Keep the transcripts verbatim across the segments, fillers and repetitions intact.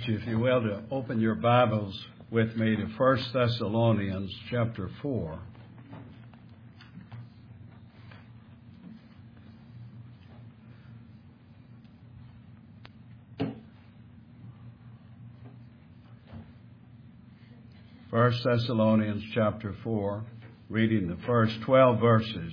you, if you will, to open your Bibles with me to First Thessalonians chapter four. First Thessalonians chapter four, reading the first twelve verses.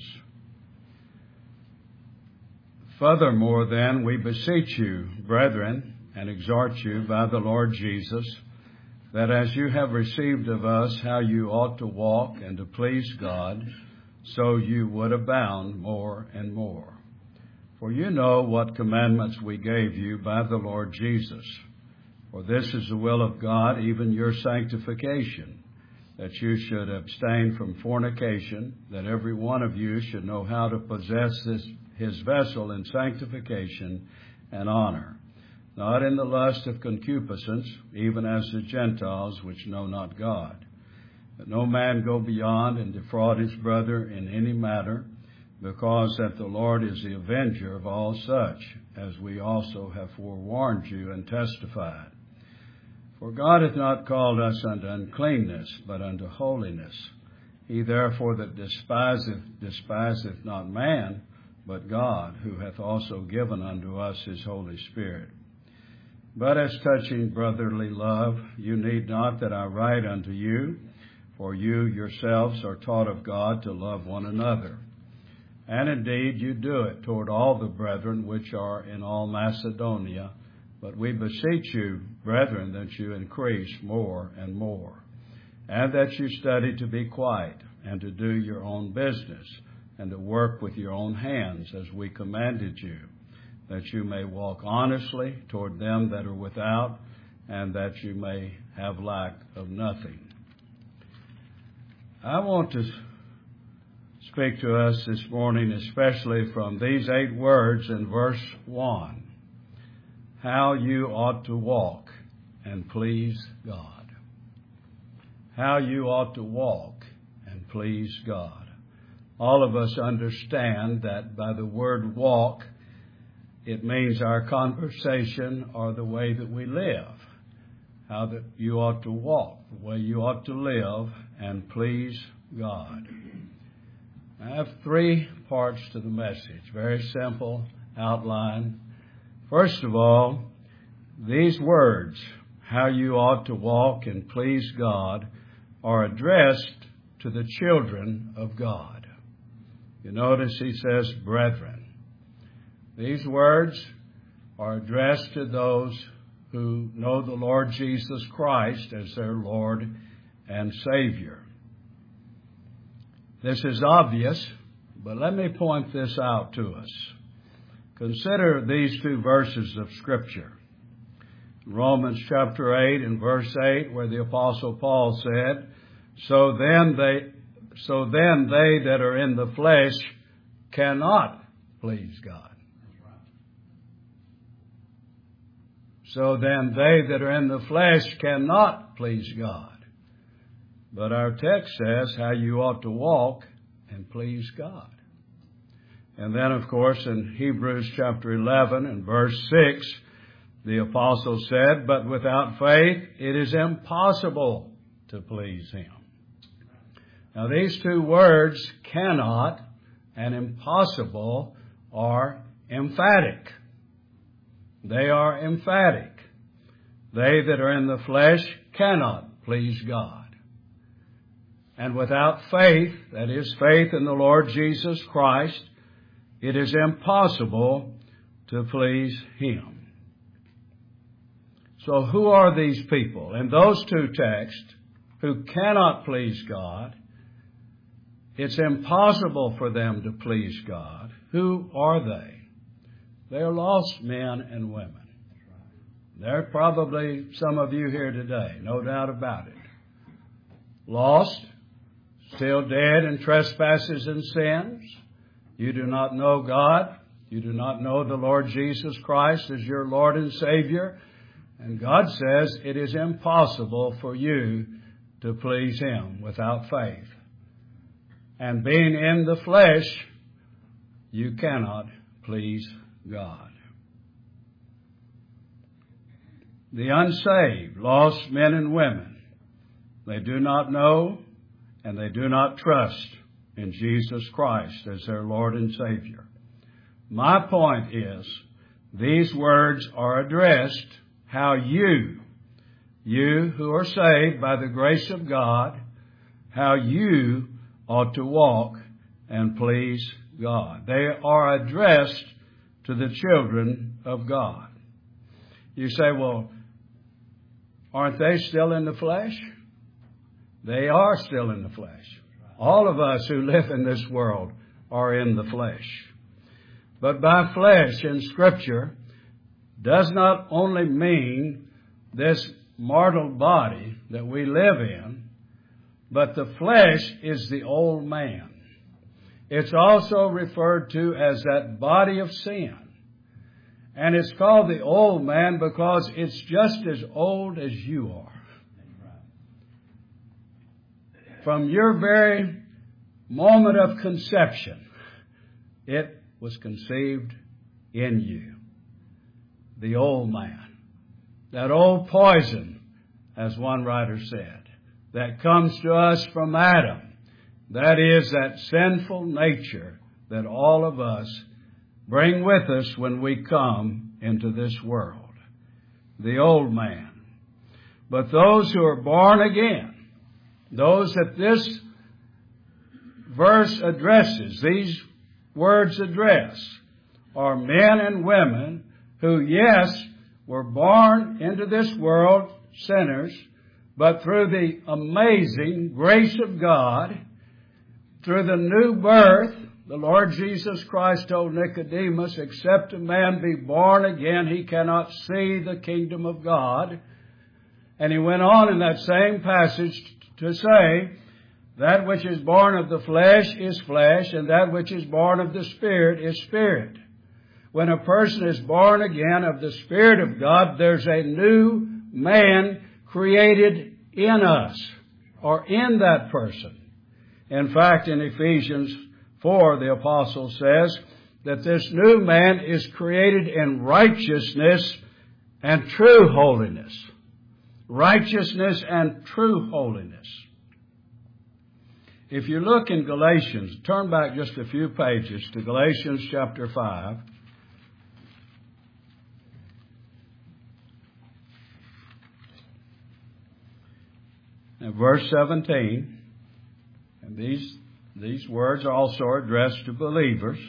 Furthermore, then, we beseech you, brethren, and exhort you by the Lord Jesus, that as you have received of us how you ought to walk and to please God, so you would abound more and more. For you know what commandments we gave you by the Lord Jesus. For this is the will of God, even your sanctification, that you should abstain from fornication, that every one of you should know how to possess this, his vessel in sanctification and honor, not in the lust of concupiscence, even as the Gentiles which know not God. That no man go beyond and defraud his brother in any matter, because that the Lord is the avenger of all such, as we also have forewarned you and testified. For God hath not called us unto uncleanness, but unto holiness. He therefore that despiseth, despiseth not man, but God, who hath also given unto us his Holy Spirit. But as touching brotherly love, you need not that I write unto you, for you yourselves are taught of God to love one another. And indeed you do it toward all the brethren which are in all Macedonia. But we beseech you, brethren, that you increase more and more, and that you study to be quiet, and to do your own business, and to work with your own hands, as we commanded you, that you may walk honestly toward them that are without, and that you may have lack of nothing. I want to speak to us this morning, especially from these eight words in verse one. How you ought to walk and please God. How you ought to walk and please God. All of us understand that by the word walk, it means our conversation or the way that we live. How that you ought to walk, the way you ought to live and please God. I have three parts to the message. Very simple outline. First of all, these words, how you ought to walk and please God, are addressed to the children of God. You notice he says, brethren. These words are addressed to those who know the Lord Jesus Christ as their Lord and Savior. This is obvious, but let me point this out to us. Consider these two verses of Scripture. Romans chapter eight and verse eight, where the Apostle Paul said, So then they, so then they that are in the flesh cannot please God. So then they that are in the flesh cannot please God. But our text says how you ought to walk and please God. And then, of course, in Hebrews chapter eleven and verse six, the apostle said, But without faith it is impossible to please Him. Now, these two words, cannot and impossible, are emphatic. They are emphatic. They that are in the flesh cannot please God. And without faith, that is, faith in the Lord Jesus Christ, it is impossible to please Him. So who are these people? In those two texts, who cannot please God, it's impossible for them to please God. Who are they? They are lost men and women. There are probably some of you here today, no doubt about it. Lost, still dead in trespasses and sins. You do not know God. You do not know the Lord Jesus Christ as your Lord and Savior. And God says it is impossible for you to please Him without faith. And being in the flesh, you cannot please God. the unsaved, lost men and women. They do not know and they do not trust in Jesus Christ as their Lord and Savior. My point is, these words are addressed how you, you who are saved by the grace of God, how you ought to walk and please God. They are addressed to the children of God. You say, well, aren't they still in the flesh? They are still in the flesh. All of us who live in this world are in the flesh. But by flesh in Scripture does not only mean this mortal body that we live in, but the flesh is the old man. It's also referred to as that body of sin. And it's called the old man because it's just as old as you are. From your very moment of conception, it was conceived in you. The old man. That old poison, as one writer said, that comes to us from Adam. That is that sinful nature that all of us bring with us when we come into this world. The old man. But those who are born again, those that this verse addresses, these words address, are men and women who, yes, were born into this world sinners, but through the amazing grace of God, through the new birth, the Lord Jesus Christ told Nicodemus, except a man be born again, he cannot see the kingdom of God. And he went on in that same passage to say, that which is born of the flesh is flesh, and that which is born of the Spirit is spirit. When a person is born again of the Spirit of God, there's a new man created in us, or in that person. In fact, in Ephesians four, the apostle says that this new man is created in righteousness and true holiness. Righteousness and true holiness. If you look in Galatians, turn back just a few pages to Galatians chapter five. And verse seventeen, and these, these words are also addressed to believers.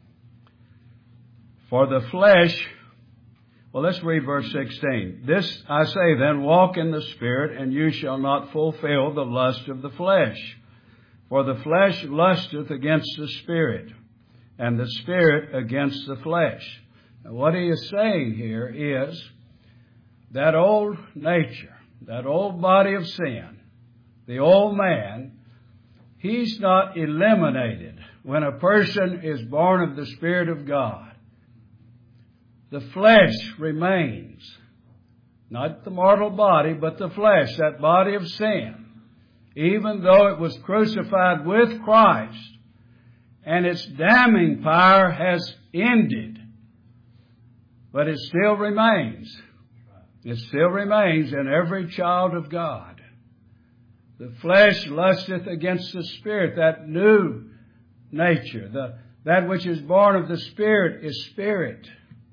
For the flesh, well, let's read verse sixteen. This I say then, walk in the Spirit, and you shall not fulfill the lust of the flesh. For the flesh lusteth against the Spirit, and the Spirit against the flesh. Now, what he is saying here is that old nature, that old body of sin, the old man, he's not eliminated when a person is born of the Spirit of God. The flesh remains. Not the mortal body, but the flesh, that body of sin. Even though it was crucified with Christ and its damning power has ended, but it still remains. It still remains in every child of God. The flesh lusteth against the Spirit, that new nature. The, that which is born of the Spirit is spirit.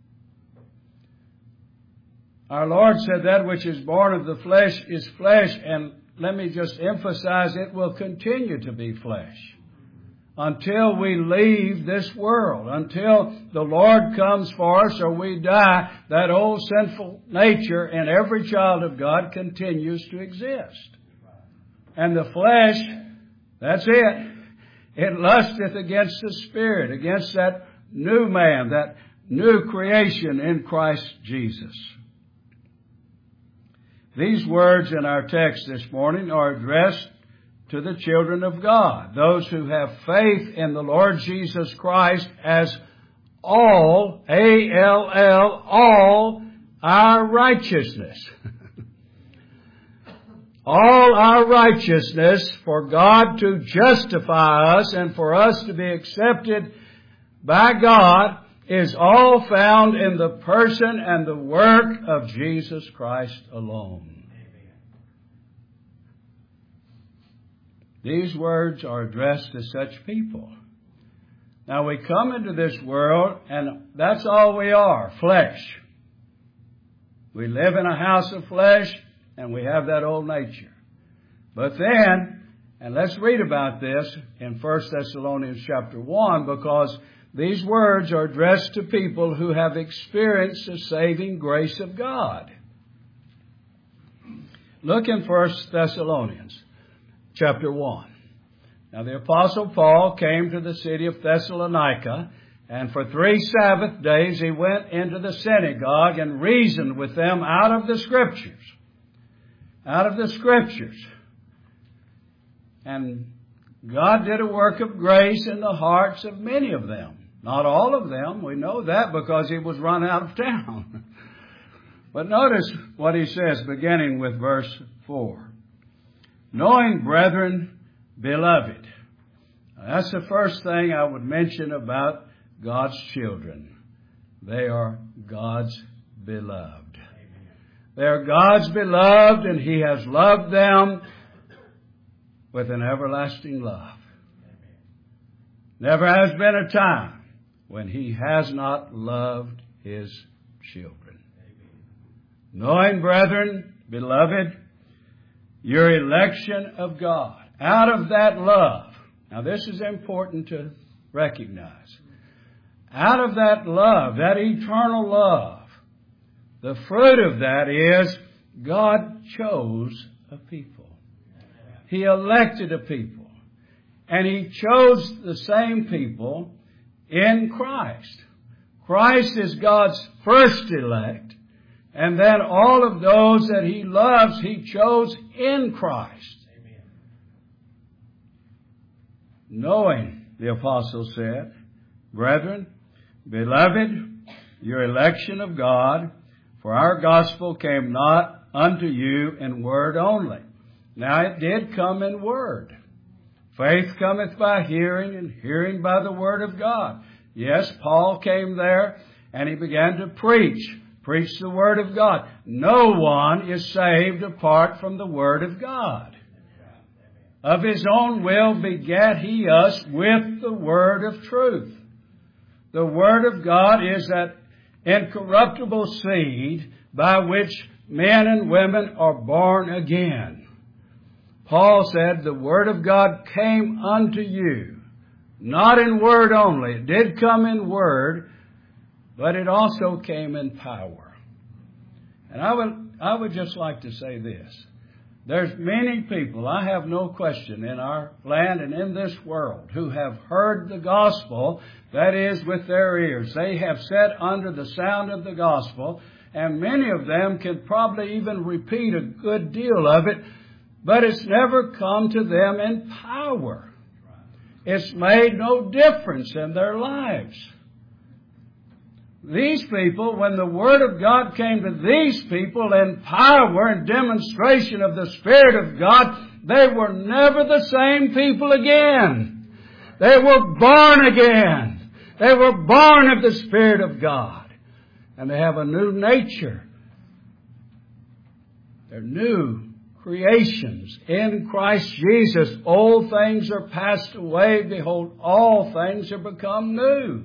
Our Lord said that which is born of the flesh is flesh, and let me just emphasize, it will continue to be flesh until we leave this world, until the Lord comes for us or we die. That old sinful nature in every child of God continues to exist. And the flesh, that's it. It lusteth against the Spirit, against that new man, that new creation in Christ Jesus. These words in our text this morning are addressed to the children of God, those who have faith in the Lord Jesus Christ as all, A L L, all our righteousness. All our righteousness for God to justify us and for us to be accepted by God is all found in the person and the work of Jesus Christ alone. These words are addressed to such people. Now we come into this world and that's all we are, flesh. We live in a house of flesh and we have that old nature. But then, and let's read about this in First Thessalonians chapter one, because these words are addressed to people who have experienced the saving grace of God. Look in First Thessalonians chapter one. Now the Apostle Paul came to the city of Thessalonica, and for three Sabbath days he went into the synagogue and reasoned with them out of the Scriptures. Out of the Scriptures. And God did a work of grace in the hearts of many of them. Not all of them. We know that because he was run out of town. But notice what he says beginning with verse four. Knowing, brethren, beloved. That's the first thing I would mention about God's children. They are God's beloved. They are God's beloved, and He has loved them with an everlasting love. Never has been a time when He has not loved His children. Knowing, brethren, beloved, your election of God. Out of that love. Now this is important to recognize. Out of that love, that eternal love, the fruit of that is God chose a people. He elected a people. And He chose the same people in Christ. Christ is God's first elect. And then all of those that He loves, He chose in Christ. Amen. Knowing, the apostle said, brethren, beloved, your election of God, for our gospel came not unto you in word only. Now it did come in word. Faith cometh by hearing, and hearing by the word of God. Yes, Paul came there and he began to preach. Preach the word of God. No one is saved apart from the word of God. Of His own will begat He us with the word of truth. The word of God is that incorruptible seed by which men and women are born again. Paul said the word of God came unto you, not in word only. It did come in word, but it also came in power. And I would, I would just like to say this. There's many people, I have no question, in our land and in this world who have heard the gospel, that is, with their ears. They have sat under the sound of the gospel, and many of them can probably even repeat a good deal of it, but it's never come to them in power. It's made no difference in their lives. These people, when the Word of God came to these people in power and demonstration of the Spirit of God, they were never the same people again. They were born again. They were born of the Spirit of God. And they have a new nature. They're new creations in Christ Jesus. Old things are passed away. Behold, all things are become new.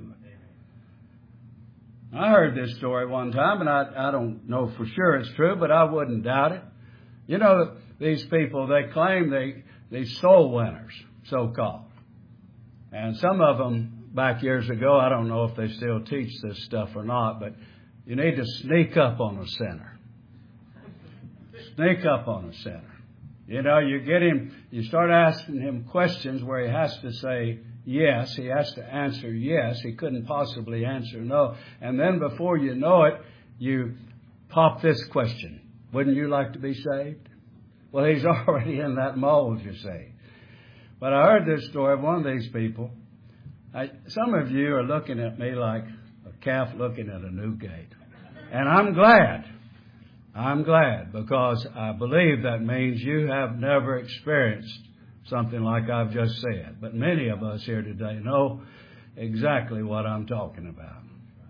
I heard this story one time, and I, I don't know for sure it's true, but I wouldn't doubt it. You know, these people, they claim they, these soul winners, so-called. And some of them, back years ago, I don't know if they still teach this stuff or not, but you need to sneak up on a sinner. Sneak up on a sinner. You know, you get him, you start asking him questions where he has to say yes. He has to answer yes. He couldn't possibly answer no. And then before you know it, you pop this question. Wouldn't you like to be saved? Well, he's already in that mold, you see. But I heard this story of one of these people. I, some of you are looking at me like a calf looking at a new gate. And I'm glad. I'm glad, because I believe that means you have never experienced something like I've just said. But many of us here today know exactly what I'm talking about.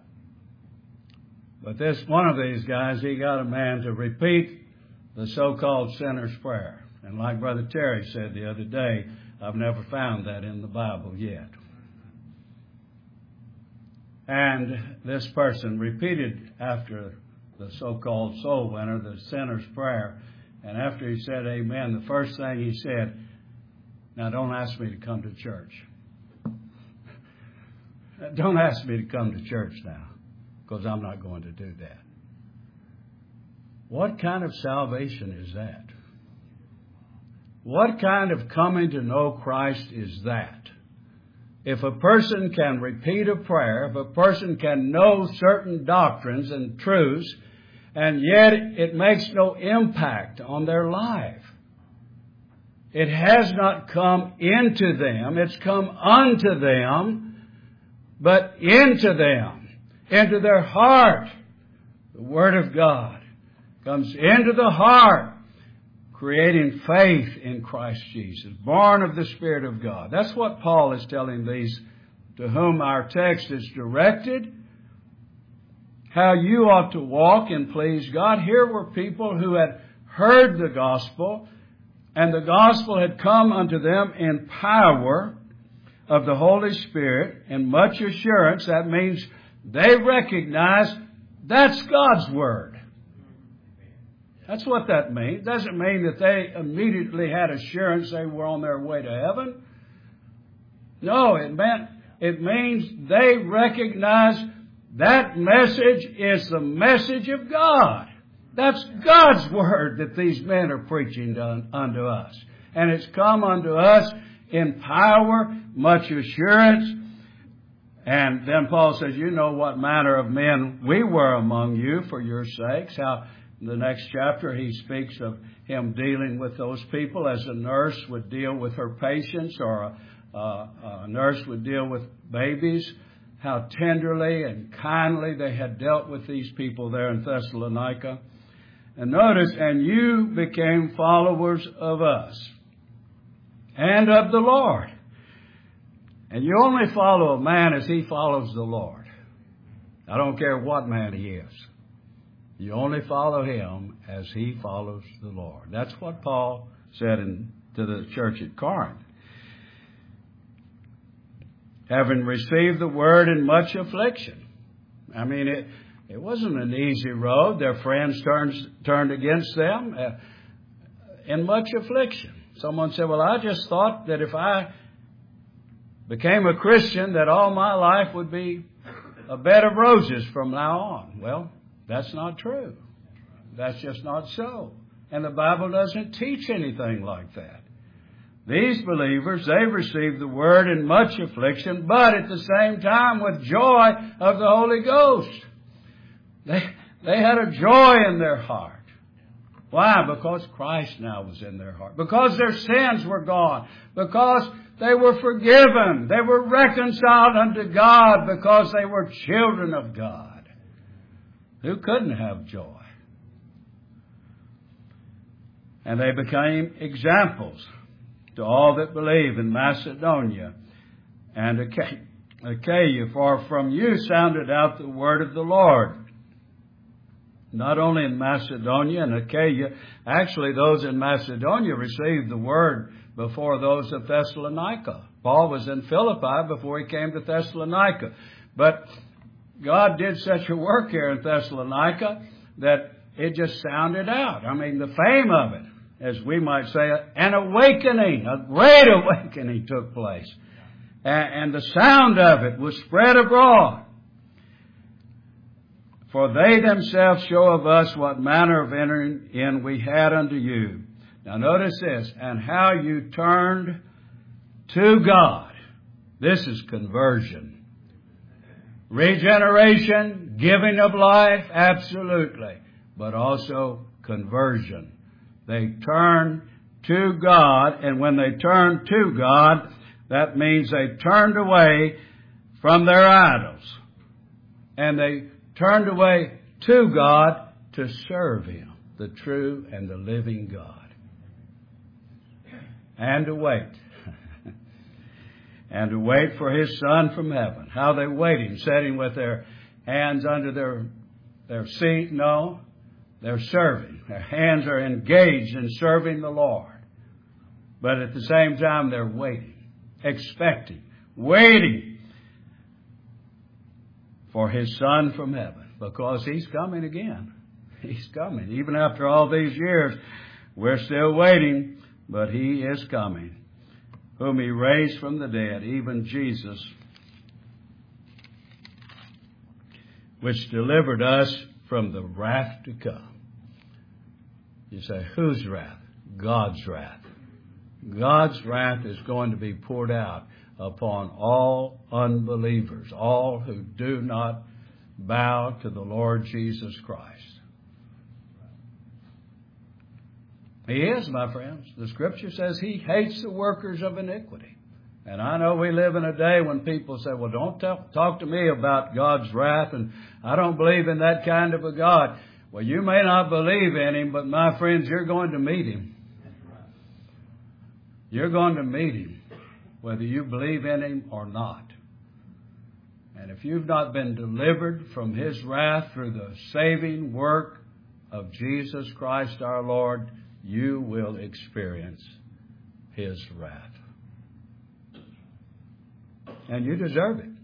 But this, one of these guys, he got a man to repeat the so-called sinner's prayer. And like Brother Terry said the other day, I've never found that in the Bible yet. And this person repeated after the so-called soul winner, the sinner's prayer. And after he said amen, the first thing he said, now don't ask me to come to church. Don't ask me to come to church now, because I'm not going to do that. What kind of salvation is that? What kind of coming to know Christ is that? If a person can repeat a prayer, if a person can know certain doctrines and truths, and yet it makes no impact on their life. It has not come into them, it's come unto them, but into them, into their heart. The Word of God comes into the heart, creating faith in Christ Jesus, born of the Spirit of God. That's what Paul is telling these to whom our text is directed, how you ought to walk and please God. Here were people who had heard the gospel, and the gospel had come unto them in power of the Holy Spirit and much assurance. That means they recognize that's God's Word. That's what that means. It doesn't mean that they immediately had assurance they were on their way to heaven. No, it meant, it means they recognize that message is the message of God. That's God's Word that these men are preaching to, unto us. And it's come unto us in power, much assurance. And then Paul says, you know what manner of men we were among you for your sakes. How in the next chapter he speaks of him dealing with those people as a nurse would deal with her patients, or a, a, a nurse would deal with babies. How tenderly and kindly they had dealt with these people there in Thessalonica. And notice, and you became followers of us and of the Lord. And you only follow a man as he follows the Lord. I don't care what man he is. You only follow him as he follows the Lord. That's what Paul said in, to the church at Corinth. Having received the word in much affliction. I mean, it, it wasn't an easy road. Their friends turned, turned against them uh, in much affliction. Someone said, well, I just thought that if I became a Christian that all my life would be a bed of roses from now on. Well, that's not true. That's just not so. And the Bible doesn't teach anything like that. These believers, they received the word in much affliction, but at the same time with joy of the Holy Ghost. They, they had a joy in their heart. Why? Because Christ now was in their heart. Because their sins were gone. Because they were forgiven. They were reconciled unto God because they were children of God. Who couldn't have joy? And they became examples to all that believe in Macedonia and Achaia, for from you sounded out the word of the Lord. Not only in Macedonia and Achaia, actually those in Macedonia received the word before those of Thessalonica. Paul was in Philippi before he came to Thessalonica. But God did such a work here in Thessalonica that it just sounded out. I mean, the fame of it, as we might say, an awakening, a great awakening took place. And the sound of it was spread abroad. For they themselves show of us what manner of entering in we had unto you. Now notice this, and how you turned to God. This is conversion. Regeneration, giving of life, absolutely. But also conversion. They turn to God, and when they turn to God, that means they turned away from their idols. And they turned away to God to serve Him, the true and the living God. And to wait. And to wait for His Son from heaven. How they waiting, sitting with their hands under their their seat? No. They're serving. Their hands are engaged in serving the Lord. But at the same time, they're waiting, expecting, waiting for His Son from heaven, because He's coming again. He's coming. Even after all these years, we're still waiting, but He is coming, whom He raised from the dead, even Jesus, which delivered us from the wrath to come. You say, whose wrath? God's wrath. God's wrath is going to be poured out upon all unbelievers, all who do not bow to the Lord Jesus Christ. He is, my friends. The Scripture says He hates the workers of iniquity. And I know we live in a day when people say, well, don't talk, talk to me about God's wrath, and I don't believe in that kind of a God. Well, you may not believe in Him, but my friends, you're going to meet Him. You're going to meet Him, whether you believe in Him or not. And if you've not been delivered from His wrath through the saving work of Jesus Christ our Lord, you will experience His wrath. And you deserve it.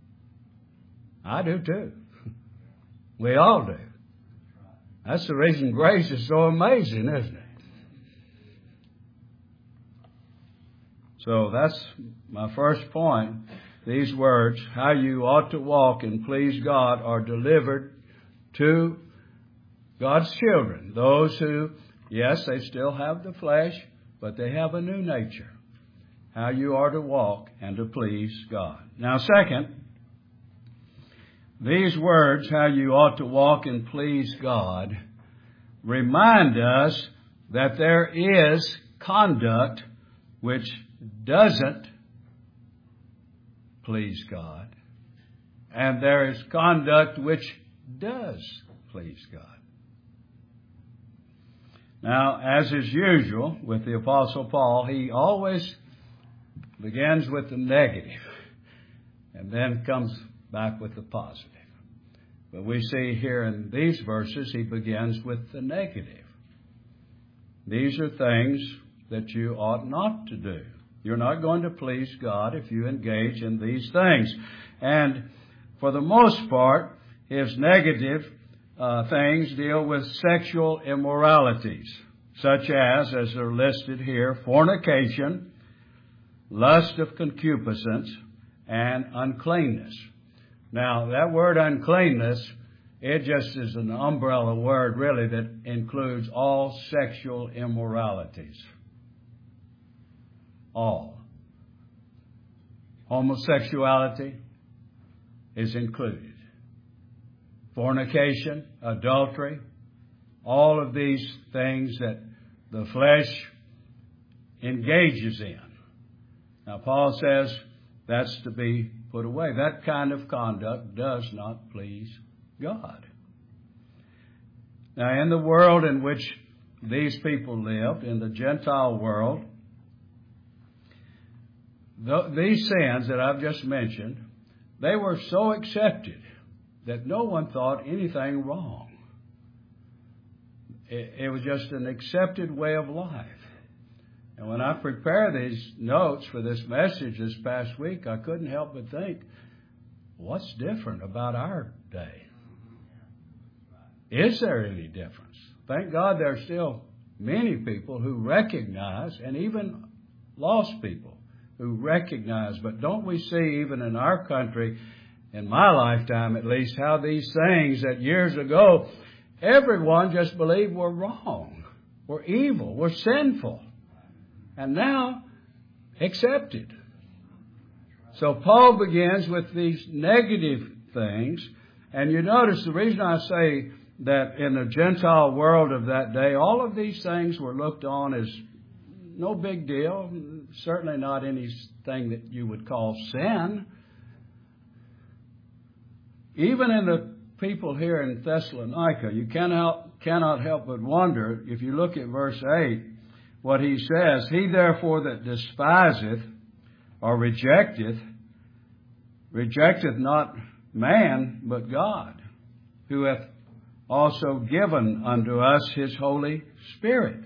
I do too. We all do. That's the reason grace is so amazing, isn't it? So that's my first point. These words, how you ought to walk and please God, are delivered to God's children. Those who, yes, they still have the flesh, but they have a new nature. How you are to walk and to please God. Now, second, these words, how you ought to walk and please God, remind us that there is conduct which doesn't please God, and there is conduct which does please God. Now, as is usual with the Apostle Paul, he always begins with the negative and then comes back with the positive. But we see here in these verses, he begins with the negative. These are things that you ought not to do. You're not going to please God if you engage in these things. And for the most part, his negative uh, things deal with sexual immoralities, such as, as they're listed here, fornication, lust of concupiscence, and uncleanness. Now, that word uncleanness, it just is an umbrella word, really, that includes all sexual immoralities. All. Homosexuality is included. Fornication, adultery, all of these things that the flesh engages in. Now, Paul says that's to be put away. That kind of conduct does not please God. Now, in the world in which these people lived, in the Gentile world, th- these sins that I've just mentioned, they were so accepted that no one thought anything wrong. It, it was just an accepted way of life. And when I prepared these notes for this message this past week, I couldn't help but think, what's different about our day? Is there any difference? Thank God there are still many people who recognize, and even lost people who recognize. But don't we see, even in our country, in my lifetime at least, how these things that years ago everyone just believed were wrong, were evil, were sinful, and now accepted. So Paul begins with these negative things. And you notice the reason I say that in the Gentile world of that day, all of these things were looked on as no big deal, certainly not anything that you would call sin. Even in the people here in Thessalonica, you cannot, cannot help but wonder, if you look at verse eight, what he says, he therefore that despiseth or rejecteth, rejecteth not man, but God, who hath also given unto us His Holy Spirit.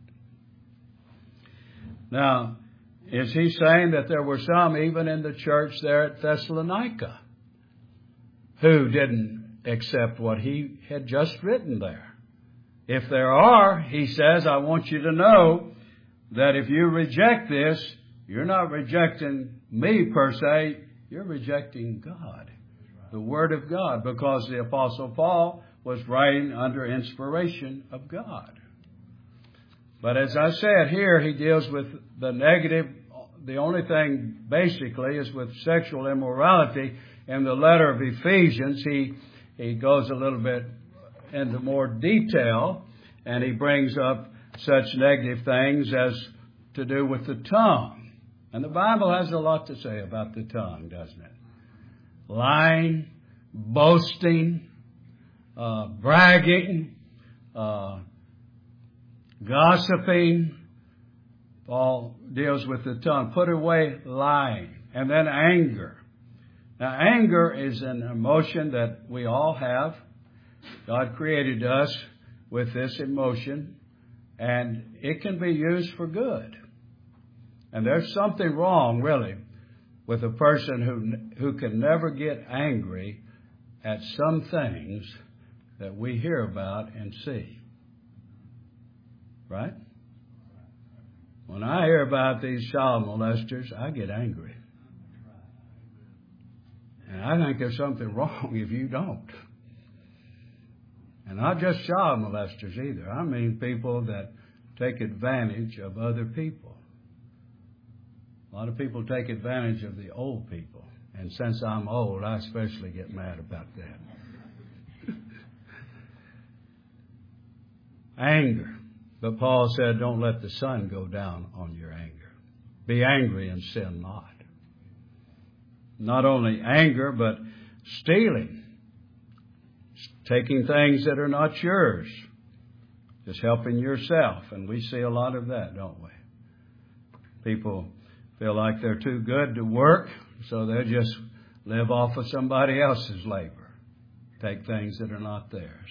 Now, is he saying that there were some even in the church there at Thessalonica who didn't accept what he had just written there? If there are, he says, I want you to know that if you reject this, you're not rejecting me per se, you're rejecting God, the Word of God, because the Apostle Paul was writing under inspiration of God. But as I said here, he deals with the negative. The only thing basically is with sexual immorality. In the letter of Ephesians, he, he goes a little bit into more detail, and he brings up such negative things as to do with the tongue. And the Bible has a lot to say about the tongue, doesn't it? Lying, boasting, uh, bragging, uh, gossiping. Paul deals with the tongue. Put away lying. And then anger. Now, anger is an emotion that we all have. God created us with this emotion, and it can be used for good. And there's something wrong, really, with a person who who can never get angry at some things that we hear about and see. Right? When I hear about these child molesters, I get angry. And I think there's something wrong if you don't. And not just child molesters either. I mean people that take advantage of other people. A lot of people take advantage of the old people. And since I'm old, I especially get mad about that. Anger. But Paul said, don't let the sun go down on your anger. Be angry and sin not. Not only anger, but stealing. Taking things that are not yours. Just helping yourself. And we see a lot of that, don't we? People feel like they're too good to work, so they just live off of somebody else's labor. Take things that are not theirs.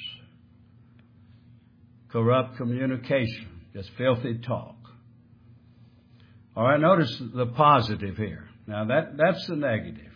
Corrupt communication, just filthy talk. All right, notice the positive here. Now, that, that's the negative.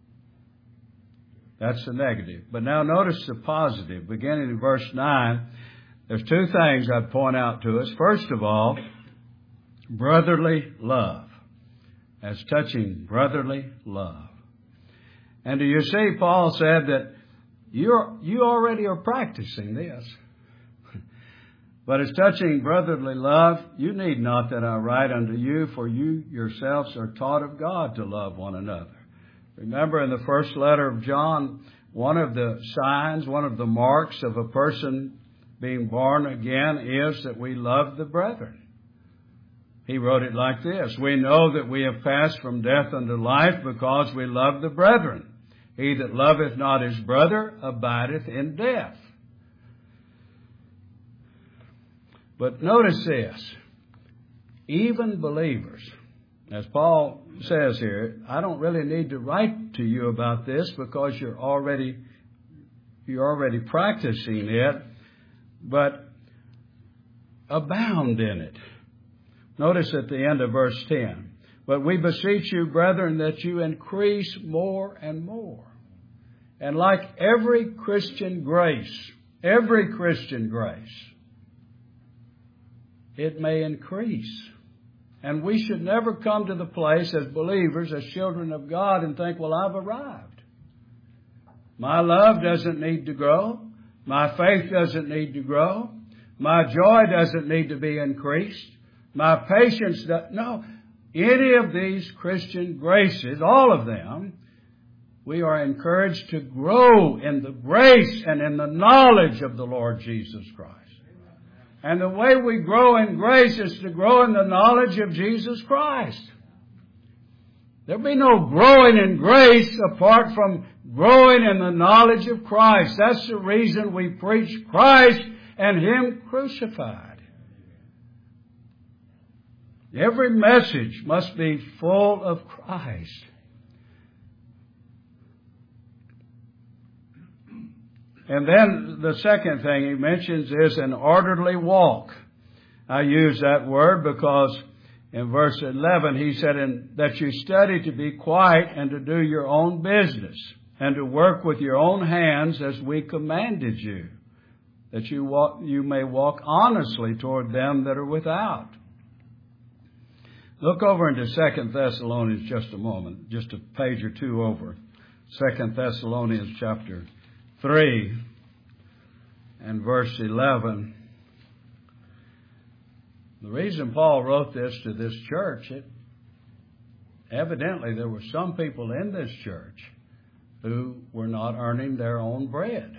That's the negative. But now notice the positive. Beginning in verse nine, there's two things I'd point out to us. First of all, brotherly love. As touching brotherly love. And do you see, Paul said that you're, you already are practicing this. But as touching brotherly love, you need not that I write unto you, for you yourselves are taught of God to love one another. Remember in the first letter of John, one of the signs, one of the marks of a person being born again is that we love the brethren. He wrote it like this: we know that we have passed from death unto life because we love the brethren. He that loveth not his brother abideth in death. But notice this, even believers, as Paul says here, I don't really need to write to you about this because you're already, you're already practicing it, but abound in it. Notice at the end of verse ten, but we beseech you, brethren, that you increase more and more. And like every Christian grace, every Christian grace, it may increase. And we should never come to the place as believers, as children of God, and think, well, I've arrived. My love doesn't need to grow. My faith doesn't need to grow. My joy doesn't need to be increased. My patience doesn't. No. Any of these Christian graces, all of them, we are encouraged to grow in the grace and in the knowledge of the Lord Jesus Christ. And the way we grow in grace is to grow in the knowledge of Jesus Christ. There'll be no growing in grace apart from growing in the knowledge of Christ. That's the reason we preach Christ and Him crucified. Every message must be full of Christ. And then the second thing he mentions is an orderly walk. I use that word because in verse eleven he said in, that you study to be quiet and to do your own business and to work with your own hands as we commanded you, that you walk, you may walk honestly toward them that are without. Look over into Second Thessalonians just a moment, just a page or two over. Second Thessalonians chapter three and verse eleven. The reason Paul wrote this to this church, it, evidently there were some people in this church who were not earning their own bread.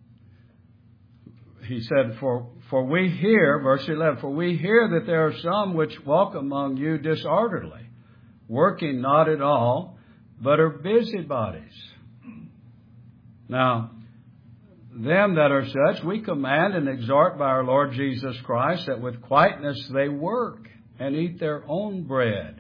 He said, for, for we hear, verse eleven, for we hear that there are some which walk among you disorderly, working not at all, but are busybodies. Now, them that are such, we command and exhort by our Lord Jesus Christ that with quietness they work and eat their own bread.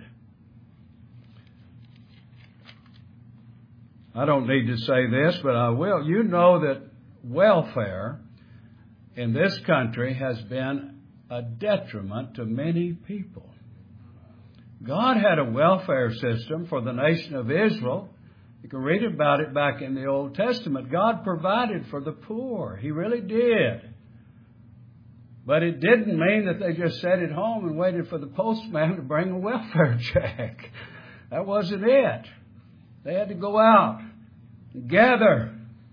I don't need to say this, but I will. You know that welfare in this country has been a detriment to many people. God had a welfare system for the nation of Israel. You can read about it back in the Old Testament. God provided for the poor. He really did. But it didn't mean that they just sat at home and waited for the postman to bring a welfare check. That wasn't it. They had to go out and gather.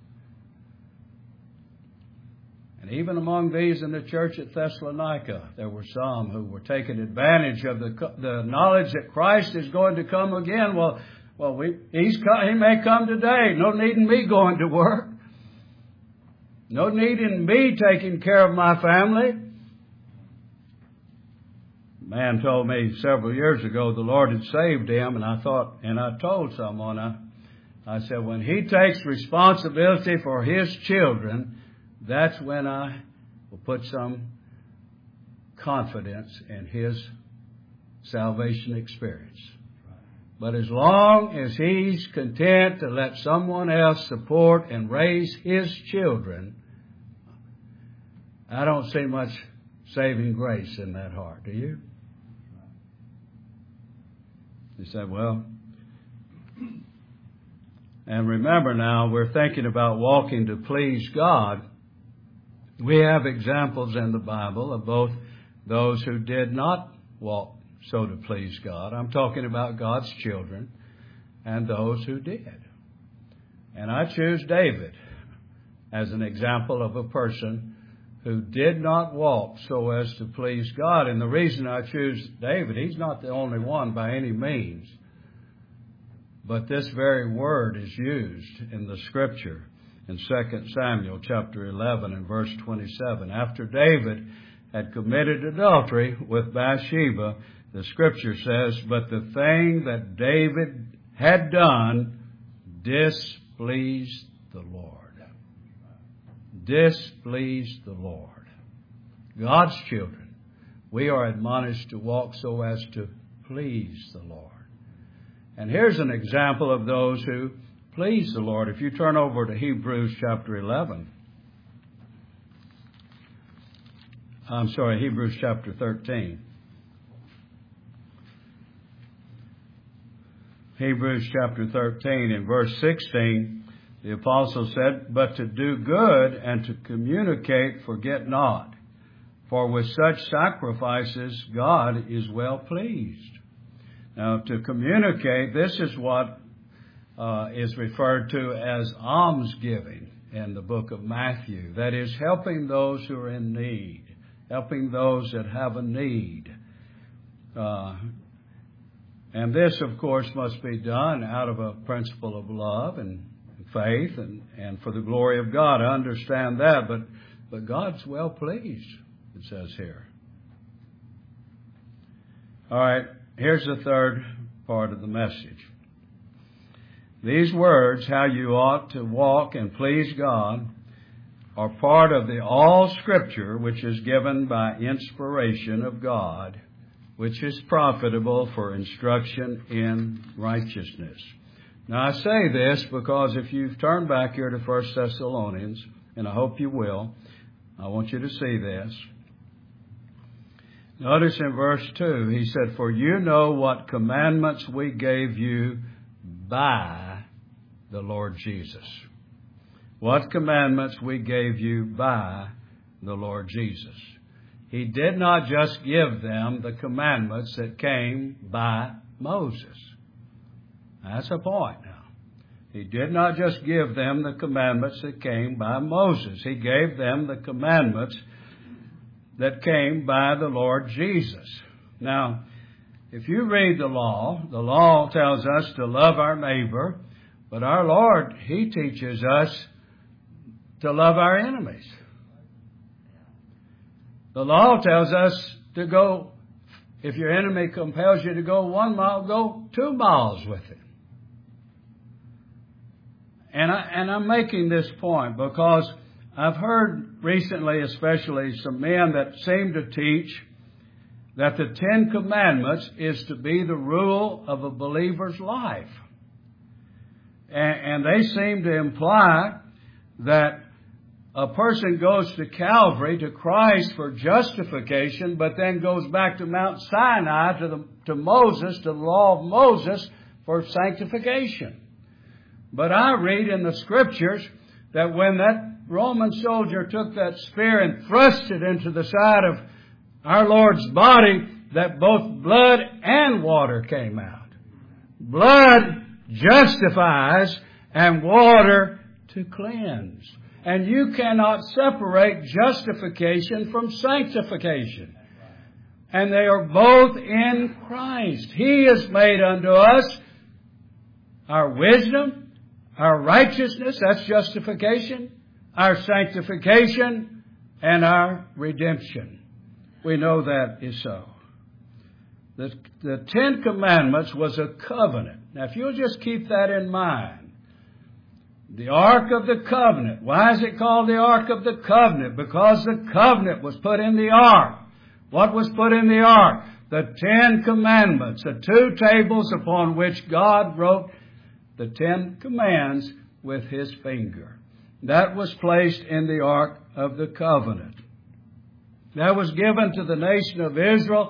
And even among these in the church at Thessalonica, there were some who were taking advantage of the, the knowledge that Christ is going to come again. Well, Well, we, he's, he may come today. No need in me going to work. No need in me taking care of my family. A man told me several years ago the Lord had saved him, and I thought, and I told someone, I, I said, when he takes responsibility for his children, that's when I will put some confidence in his salvation experience. But as long as he's content to let someone else support and raise his children, I don't see much saving grace in that heart. Do you? You said, well, and remember now, we're thinking about walking to please God. We have examples in the Bible of both those who did not walk so to please God. I'm talking about God's children and those who did. And I choose David as an example of a person who did not walk so as to please God. And the reason I choose David, he's not the only one by any means. But this very word is used in the Scripture in Second Samuel chapter eleven and verse twenty-seven. After David had committed adultery with Bathsheba, the Scripture says, but the thing that David had done displeased the Lord. Displeased the Lord. God's children, we are admonished to walk so as to please the Lord. And here's an example of those who please the Lord. If you turn over to Hebrews chapter eleven. I'm sorry, Hebrews chapter thirteen. Hebrews chapter thirteen and verse sixteen, the apostle said, but to do good and to communicate forget not, for with such sacrifices God is well pleased. Now, to communicate, this is what uh, is referred to as almsgiving in the book of Matthew. That is, helping those who are in need, helping those that have a need. Uh, and this, of course, must be done out of a principle of love and faith and, and for the glory of God. I understand that, but, but God's well pleased, it says here. All right, here's the third part of the message. These words, how you ought to walk and please God, are part of the all Scripture which is given by inspiration of God, which is profitable for instruction in righteousness. Now, I say this because if you've turned back here to First Thessalonians, and I hope you will. I want you to see this. Notice in verse two, he said, "For you know what commandments we gave you by the Lord Jesus." What commandments we gave you by the Lord Jesus. He did not just give them the commandments that came by Moses. That's the point now. He did not just give them the commandments that came by Moses. He gave them the commandments that came by the Lord Jesus. Now, if you read the law, the law tells us to love our neighbor, but our Lord, He teaches us to love our enemies. The law tells us to go, if your enemy compels you to go one mile, go two miles with him. And, I, and I'm making this point because I've heard recently, especially some men that seem to teach that the Ten Commandments is to be the rule of a believer's life. And, and they seem to imply that a person goes to Calvary, to Christ for justification, but then goes back to Mount Sinai, to, the, to Moses, to the law of Moses for sanctification. But I read in the Scriptures that when that Roman soldier took that spear and thrust it into the side of our Lord's body, that both blood and water came out. Blood justifies and water to cleanse. And you cannot separate justification from sanctification. And they are both in Christ. He has made unto us our wisdom, our righteousness, that's justification, our sanctification, and our redemption. We know that is so. The, the Ten Commandments was a covenant. Now, if you'll just keep that in mind, the Ark of the Covenant. Why is it called the Ark of the Covenant? Because the covenant was put in the Ark. What was put in the Ark? The Ten Commandments, the two tables upon which God wrote the Ten Commands with His finger. That was placed in the Ark of the Covenant. That was given to the nation of Israel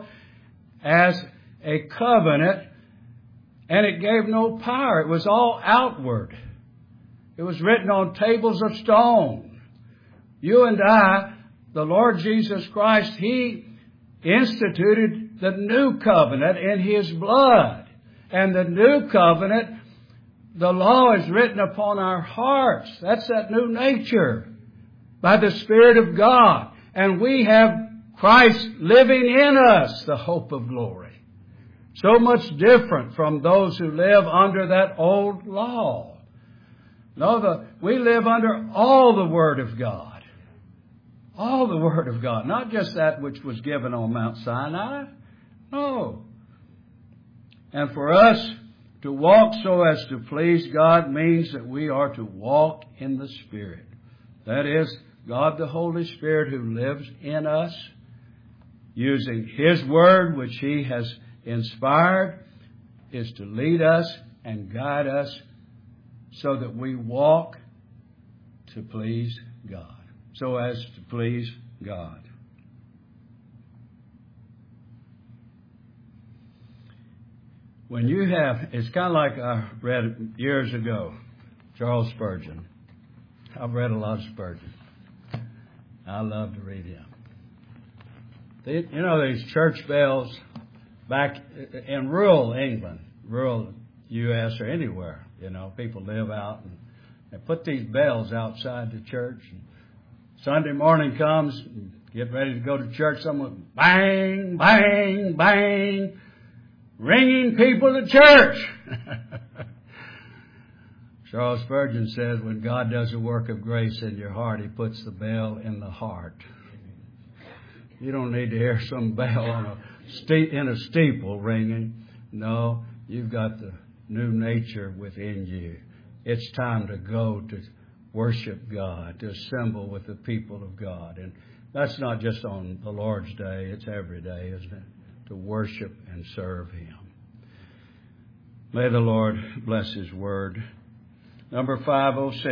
as a covenant, and it gave no power. It was all outward. It was written on tables of stone. You and I, the Lord Jesus Christ, He instituted the new covenant in His blood. And the new covenant, the law is written upon our hearts. That's that new nature by the Spirit of God. And we have Christ living in us, the hope of glory. So much different from those who live under that old law. No, the, we live under all the Word of God. All the Word of God. Not just that which was given on Mount Sinai. No. And for us to walk so as to please God means that we are to walk in the Spirit. That is, God the Holy Spirit who lives in us, using His Word which He has inspired, is to lead us and guide us so that we walk to please God. So as to please God. When you have, it's kind of like I read years ago, Charles Spurgeon. I've read a lot of Spurgeon. I love to read him. They, you know, these church bells back in rural England, rural U S or anywhere, you know, people live out and they put these bells outside the church. And Sunday morning comes, and get ready to go to church, someone bang, bang, bang, ringing people to church. Charles Spurgeon says, when God does a work of grace in your heart, He puts the bell in the heart. You don't need to hear some bell on a ste- in a steeple ringing. No, you've got the new nature within you. It's time to go to worship God, to assemble with the people of God. And that's not just on the Lord's Day, it's every day, isn't it? To worship and serve Him. May the Lord bless His word. Number five oh six.